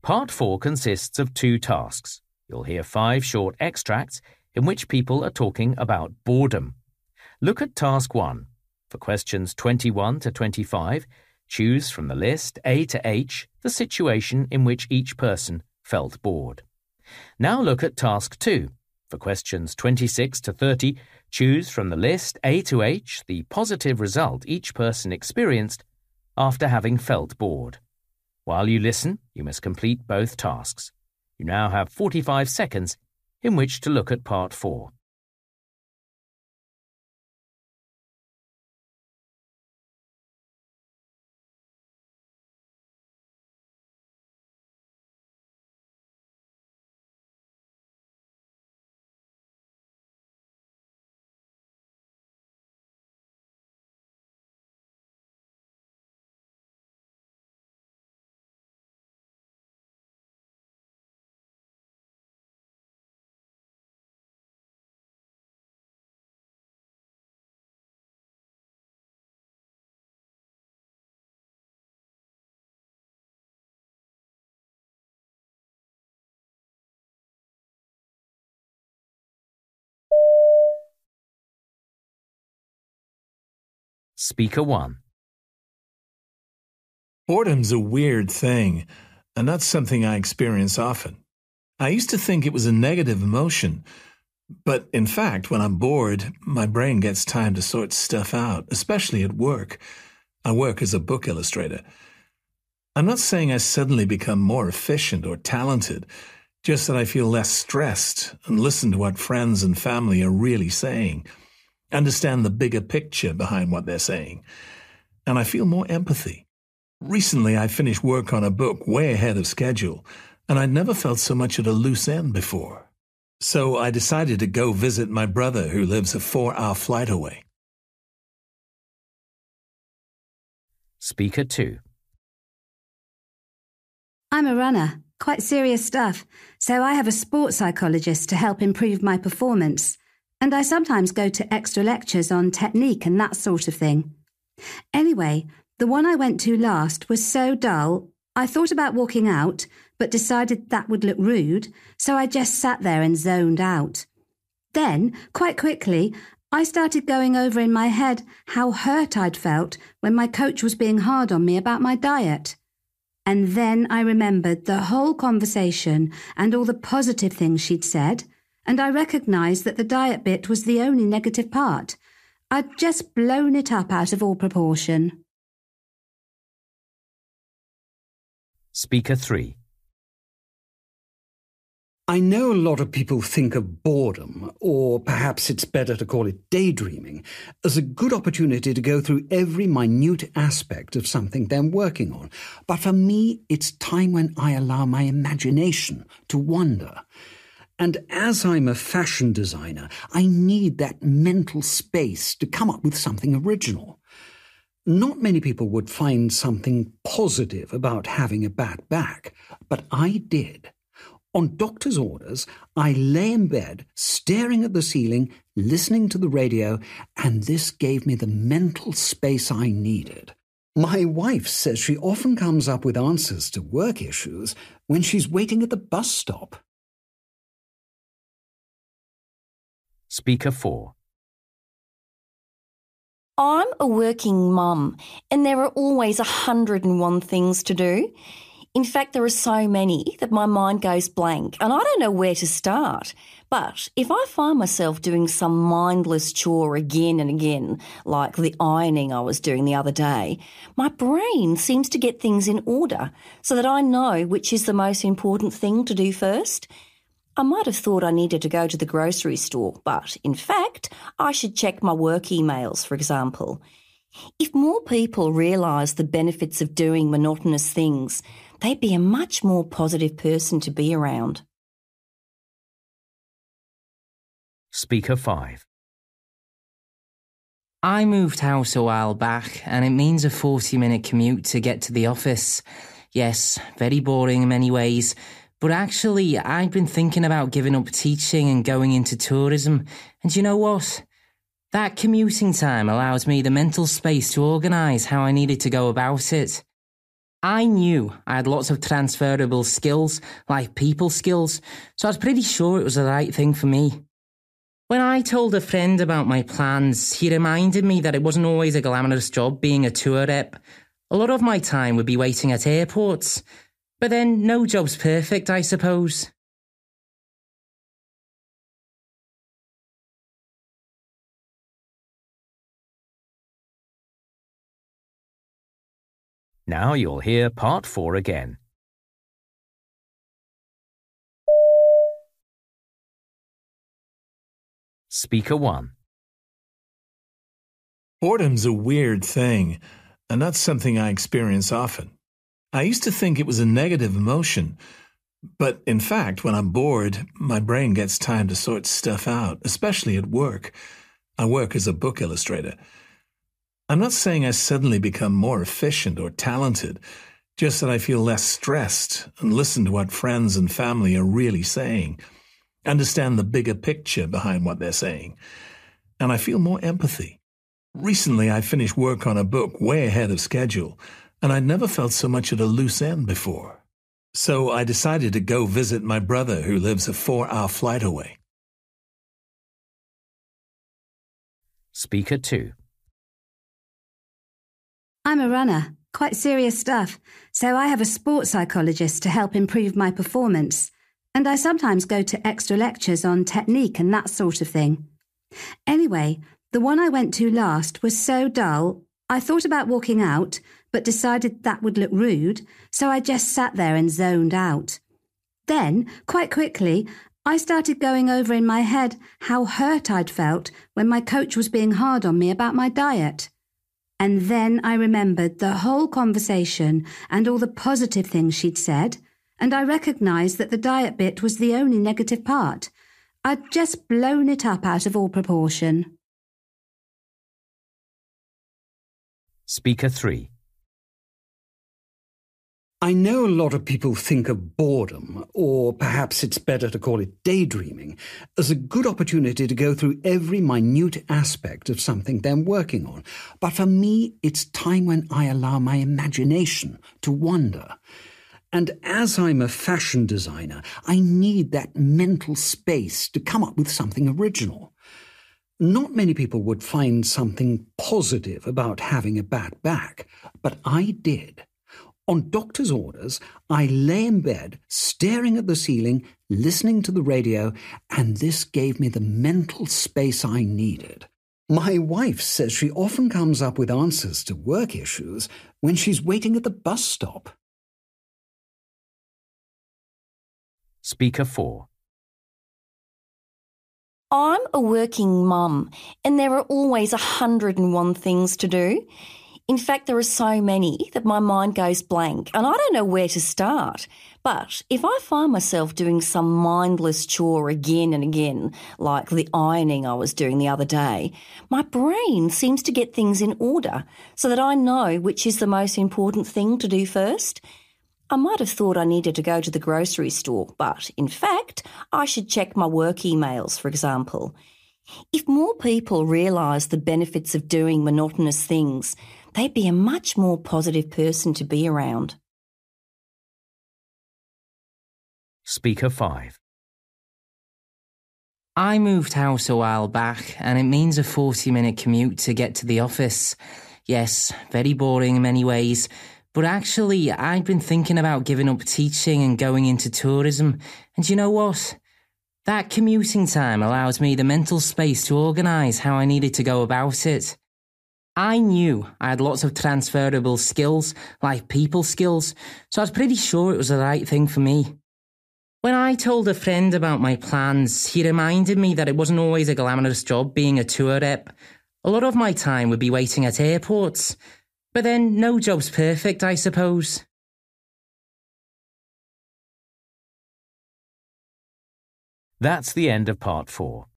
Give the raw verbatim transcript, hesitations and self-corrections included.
Part four consists of two tasks. You'll hear five short extracts in which people are talking about boredom. Look at task one. For questions twenty-one to twenty-five, choose from the list A to H the situation in which each person felt bored. Now look at task two. For questions twenty-six to thirty, choose from the list A to H the positive result each person experienced after having felt bored. While you listen, you must complete both tasks. You now have forty-five seconds in which to look at part four. Speaker one. Boredom's a weird thing, and that's something I experience often. I used to think it was a negative emotion, but in fact, when I'm bored, my brain gets time to sort stuff out, especially at work. I work as a book illustrator. I'm not saying I suddenly become more efficient or talented, just that I feel less stressed and listen to what friends and family are really saying, understand the bigger picture behind what they're saying, and I feel more empathy. Recently, I finished work on a book way ahead of schedule, and I'd never felt so much at a loose end before. So I decided to go visit my brother who lives a four-hour flight away. Speaker two. I'm a runner, quite serious stuff, so I have a sports psychologist to help improve my performance. And I sometimes go to extra lectures on technique and that sort of thing. Anyway, the one I went to last was so dull, I thought about walking out, but decided that would look rude, so I just sat there and zoned out. Then, quite quickly, I started going over in my head how hurt I'd felt when my coach was being hard on me about my diet. And then I remembered the whole conversation and all the positive things she'd said, and I recognised that the diet bit was the only negative part. I'd just blown it up out of all proportion. Speaker three. I know a lot of people think of boredom, or perhaps it's better to call it daydreaming, as a good opportunity to go through every minute aspect of something they're working on. But for me, it's time when I allow my imagination to wander. And as I'm a fashion designer, I need that mental space to come up with something original. Not many people would find something positive about having a bad back, but I did. On doctor's orders, I lay in bed, staring at the ceiling, listening to the radio, and this gave me the mental space I needed. My wife says she often comes up with answers to work issues when she's waiting at the bus stop. Speaker four. I'm a working mum, and there are always a hundred and one things to do. In fact, there are so many that my mind goes blank, and I don't know where to start. But if I find myself doing some mindless chore again and again, like the ironing I was doing the other day, my brain seems to get things in order so that I know which is the most important thing to do first. I might have thought I needed to go to the grocery store, but in fact, I should check my work emails, for example. If more people realise the benefits of doing monotonous things, they'd be a much more positive person to be around. Speaker five. I moved house a while back, and it means a forty-minute commute to get to the office. Yes, very boring in many ways. But actually, I've been thinking about giving up teaching and going into tourism. And you know what? That commuting time allows me the mental space to organise how I needed to go about it. I knew I had lots of transferable skills, like people skills, so I was pretty sure it was the right thing for me. When I told a friend about my plans, he reminded me that it wasn't always a glamorous job being a tour rep. A lot of my time would be waiting at airports. But then, no job's perfect, I suppose. Now you'll hear part four again. Speaker one. Boredom's a weird thing, and that's something I experience often. I used to think it was a negative emotion, but in fact, when I'm bored, my brain gets time to sort stuff out, especially at work. I work as a book illustrator. I'm not saying I suddenly become more efficient or talented, just that I feel less stressed and listen to what friends and family are really saying, understand the bigger picture behind what they're saying, and I feel more empathy. Recently, I finished work on a book way ahead of schedule, and I'd never felt so much at a loose end before. So I decided to go visit my brother who lives a four-hour flight away. Speaker two. I'm a runner, quite serious stuff, so I have a sports psychologist to help improve my performance, and I sometimes go to extra lectures on technique and that sort of thing. Anyway, the one I went to last was so dull, I thought about walking out, but decided that would look rude, so I just sat there and zoned out. Then, quite quickly, I started going over in my head how hurt I'd felt when my coach was being hard on me about my diet. And then I remembered the whole conversation and all the positive things she'd said, and I recognised that the diet bit was the only negative part. I'd just blown it up out of all proportion. Speaker three. I know a lot of people think of boredom, or perhaps it's better to call it daydreaming, as a good opportunity to go through every minute aspect of something they're working on. But for me, it's time when I allow my imagination to wander. And as I'm a fashion designer, I need that mental space to come up with something original. Not many people would find something positive about having a bad back, but I did. On doctor's orders, I lay in bed, staring at the ceiling, listening to the radio, and this gave me the mental space I needed. My wife says she often comes up with answers to work issues when she's waiting at the bus stop. Speaker four. I'm a working mum, and there are always a hundred and one things to do. In fact, there are so many that my mind goes blank, and I don't know where to start. But if I find myself doing some mindless chore again and again, like the ironing I was doing the other day, my brain seems to get things in order so that I know which is the most important thing to do first. I might have thought I needed to go to the grocery store, but in fact, I should check my work emails, for example. If more people realise the benefits of doing monotonous things, they'd be a much more positive person to be around. Speaker five. I moved house a while back, and it means a forty-minute commute to get to the office. Yes, very boring in many ways, but actually, I'd been thinking about giving up teaching and going into tourism, and you know what? That commuting time allows me the mental space to organise how I needed to go about it. I knew I had lots of transferable skills, like people skills, so I was pretty sure it was the right thing for me. When I told a friend about my plans, he reminded me that it wasn't always a glamorous job being a tour rep. A lot of my time would be waiting at airports. But then, no job's perfect, I suppose. That's the end of part four.